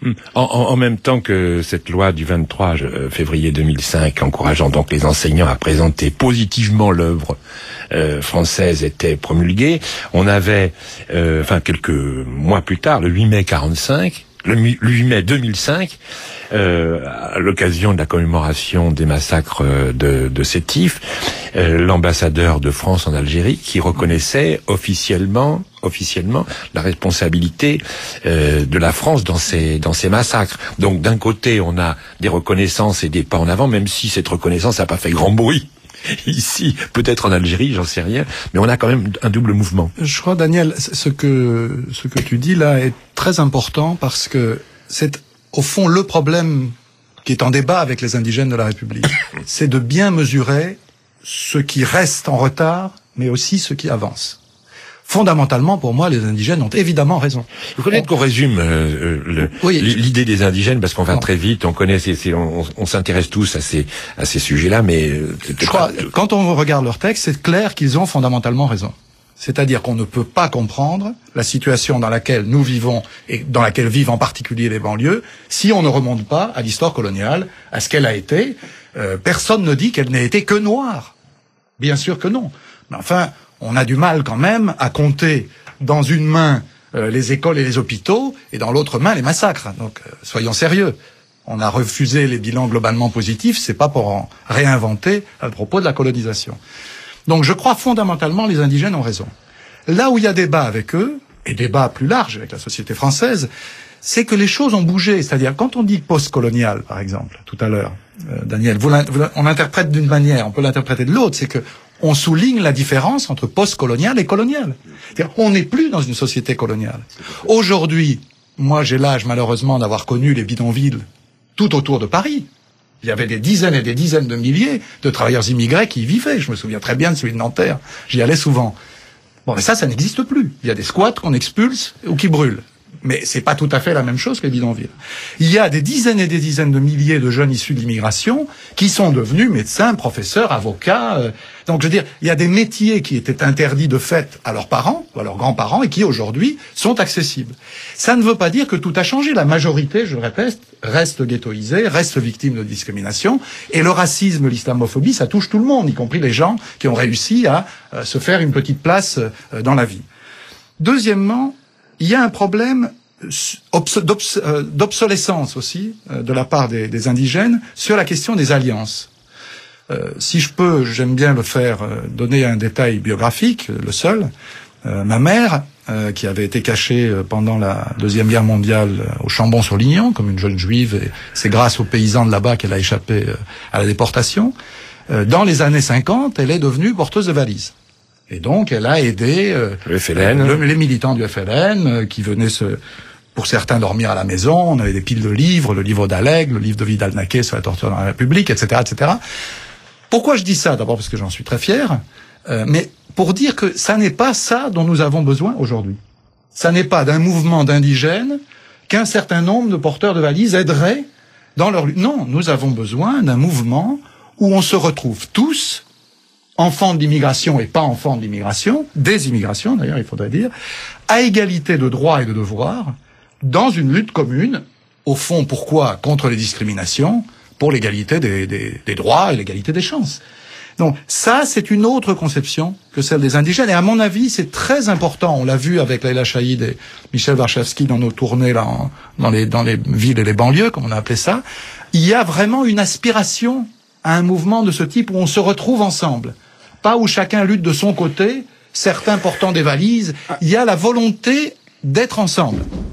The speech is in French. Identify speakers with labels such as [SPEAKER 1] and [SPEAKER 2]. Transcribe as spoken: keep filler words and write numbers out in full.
[SPEAKER 1] En, en, en même temps que cette loi du vingt-trois février deux mille cinq, encourageant donc les enseignants à présenter positivement l'œuvre euh, française, était promulguée, on avait, euh, enfin quelques mois plus tard, le huit mai quarante-cinq, le huit mai deux mille cinq, euh, à l'occasion de la commémoration des massacres de, de Sétif, euh, l'ambassadeur de France en Algérie qui reconnaissait officiellement officiellement la responsabilité euh, de la France dans ces dans ces massacres. Donc d'un côté, on a des reconnaissances et des pas en avant, même si cette reconnaissance n'a pas fait grand bruit. Ici, peut-être en Algérie, j'en sais rien, mais on a quand même un double mouvement.
[SPEAKER 2] Je crois, Daniel, ce que ce que tu dis là est très important parce que c'est au fond le problème qui est en débat avec les indigènes de la République. C'est de bien mesurer ce qui reste en retard, mais aussi ce qui avance. Fondamentalement, pour moi, les indigènes ont évidemment raison.
[SPEAKER 1] Vous connaissez qu'on résume euh, le, oui. l'idée des indigènes, parce qu'on va non. très vite, on connaît, c'est, c'est, on, on s'intéresse tous à ces, à ces sujets-là, mais...
[SPEAKER 2] Je crois, pas... quand on regarde leur texte, c'est clair qu'ils ont fondamentalement raison. C'est-à-dire qu'on ne peut pas comprendre la situation dans laquelle nous vivons, et dans laquelle vivent en particulier les banlieues, si on ne remonte pas à l'histoire coloniale, à ce qu'elle a été. Euh, personne ne dit qu'elle n'ait été que noire. Bien sûr que non. Mais enfin... on a du mal quand même à compter dans une main euh, les écoles et les hôpitaux et dans l'autre main les massacres. Donc euh, soyons sérieux. On a refusé les bilans globalement positifs, c'est pas pour en réinventer à propos de la colonisation. Donc je crois fondamentalement les indigènes ont raison. Là où il y a débat avec eux, et débat plus large avec la société française, c'est que les choses ont bougé. C'est-à-dire quand on dit post-colonial, par exemple, tout à l'heure, euh, Daniel, vous vous, on l'interprète d'une manière, on peut l'interpréter de l'autre, c'est que on souligne la différence entre post-colonial et colonial. C'est-à-dire, on n'est plus dans une société coloniale. Aujourd'hui, moi j'ai l'âge malheureusement d'avoir connu les bidonvilles tout autour de Paris. Il y avait des dizaines et des dizaines de milliers de travailleurs immigrés qui y vivaient. Je me souviens très bien de celui de Nanterre. J'y allais souvent. Bon, mais ça, ça n'existe plus. Il y a des squats qu'on expulse ou qui brûlent. Mais c'est pas tout à fait la même chose que les bidonvilles. Il y a des dizaines et des dizaines de milliers de jeunes issus de l'immigration qui sont devenus médecins, professeurs, avocats. Euh... Donc, je veux dire, il y a des métiers qui étaient interdits de fait à leurs parents ou à leurs grands-parents et qui, aujourd'hui, sont accessibles. Ça ne veut pas dire que tout a changé. La majorité, je le répète, reste ghettoisée, reste victime de discrimination. Et le racisme, l'islamophobie, ça touche tout le monde, y compris les gens qui ont réussi à euh, se faire une petite place euh, dans la vie. Deuxièmement, il y a un problème d'obsolescence aussi de la part des, des indigènes sur la question des alliances. Euh, si je peux, j'aime bien le faire, donner un détail biographique, le seul. Euh, ma mère, euh, qui avait été cachée pendant la Deuxième Guerre mondiale au Chambon-sur-Lignon, comme une jeune juive, et c'est grâce aux paysans de là-bas qu'elle a échappé à la déportation, euh, dans les années cinquante, elle est devenue porteuse de valises. Et donc, elle a aidé euh,
[SPEAKER 1] le F L N.
[SPEAKER 2] Euh, le, les militants du F L N euh, qui venaient, se, pour certains, dormir à la maison. On avait des piles de livres, le livre d'Alleg, le livre de Vidal-Naquet sur la torture dans la République, et cetera, et cetera. Pourquoi je dis ça? D'abord parce que j'en suis très fier, euh, mais pour dire que ça n'est pas ça dont nous avons besoin aujourd'hui. Ça n'est pas d'un mouvement d'indigènes qu'un certain nombre de porteurs de valises aideraient dans leur lutte. Non, nous avons besoin d'un mouvement où on se retrouve tous, enfants de l'immigration et pas enfants de l'immigration, des immigrations d'ailleurs, il faudrait dire, à égalité de droits et de devoirs, dans une lutte commune, au fond, pourquoi? Contre les discriminations, pour l'égalité des, des, des droits et l'égalité des chances. Donc ça, c'est une autre conception que celle des indigènes, et à mon avis, c'est très important, on l'a vu avec Leïla Chaïd et Michel Warshawski dans nos tournées là, en, dans, les, dans les villes et les banlieues, comme on a appelé ça, il y a vraiment une aspiration à un mouvement de ce type où on se retrouve ensemble. Pas où chacun lutte de son côté, certains portant des valises. Il y a la volonté d'être ensemble.